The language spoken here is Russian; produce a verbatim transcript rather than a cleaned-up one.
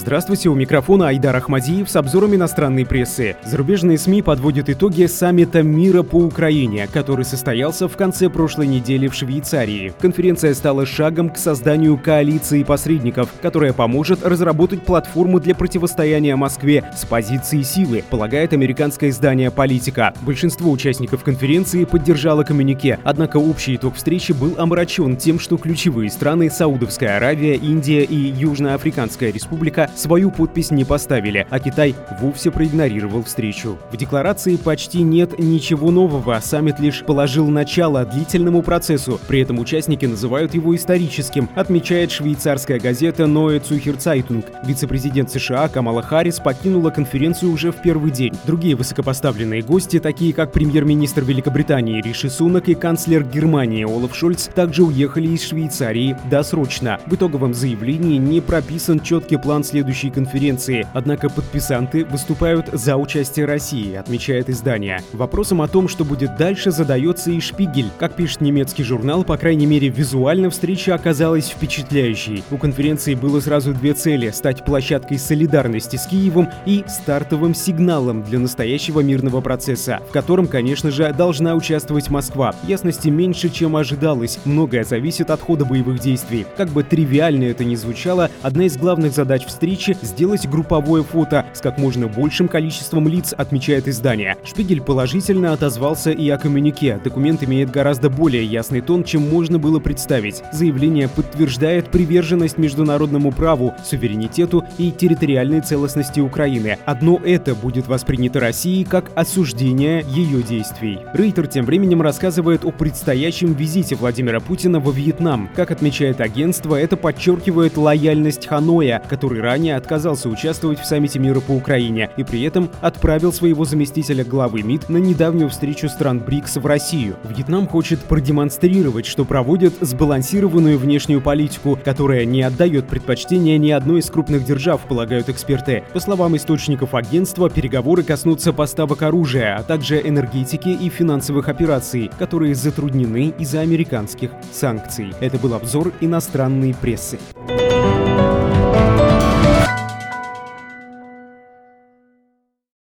Здравствуйте, у микрофона Айдар Ахмадиев с обзором иностранной прессы. Зарубежные СМИ подводят итоги саммита мира по Украине, который состоялся в конце прошлой недели в Швейцарии. Конференция стала шагом к созданию коалиции посредников, которая поможет разработать платформу для противостояния Москве с позиции силы, полагает американское издание «Политика». Большинство участников конференции поддержало коммюнике, однако общий итог встречи был омрачен тем, что ключевые страны Саудовская Аравия, Индия и Южноафриканская Республика свою подпись не поставили, а Китай вовсе проигнорировал встречу. В декларации почти нет ничего нового, саммит лишь положил начало длительному процессу, при этом участники называют его историческим, отмечает швейцарская газета Neue Zürcher Zeitung. Вице-президент США Камала Харрис покинула конференцию уже в первый день. Другие высокопоставленные гости, такие как премьер-министр Великобритании Риши Сунак и канцлер Германии Олаф Шольц, также уехали из Швейцарии досрочно. В итоговом заявлении не прописан четкий план следующей конференции, однако подписанты выступают за участие России, отмечает издание. Вопросом о том, что будет дальше, задается и Шпигель. Как пишет немецкий журнал, по крайней мере визуально встреча оказалась впечатляющей. У конференции было сразу две цели – стать площадкой солидарности с Киевом и стартовым сигналом для настоящего мирного процесса, в котором, конечно же, должна участвовать Москва. Ясности меньше, чем ожидалось. Многое зависит от хода боевых действий. Как бы тривиально это ни звучало, одна из главных задач встречи – сделать групповое фото с как можно большим количеством лиц, отмечает издание. Шпигель положительно отозвался и о коммюнике. Документ имеет гораздо более ясный тон, чем можно было представить. Заявление подтверждает приверженность международному праву, суверенитету и территориальной целостности Украины. Одно это будет воспринято Россией как осуждение ее действий. Рейтер тем временем рассказывает о предстоящем визите Владимира Путина во Вьетнам. Как отмечает агентство, это подчеркивает лояльность Ханоя, который ранее отказался участвовать в саммите мира по Украине и при этом отправил своего заместителя главы МИД на недавнюю встречу стран БРИКС в Россию. Вьетнам хочет продемонстрировать, что проводит сбалансированную внешнюю политику, которая не отдает предпочтения ни одной из крупных держав, полагают эксперты. По словам источников агентства, переговоры коснутся поставок оружия, а также энергетики и финансовых операций, которые затруднены из-за американских санкций. Это был обзор иностранной прессы.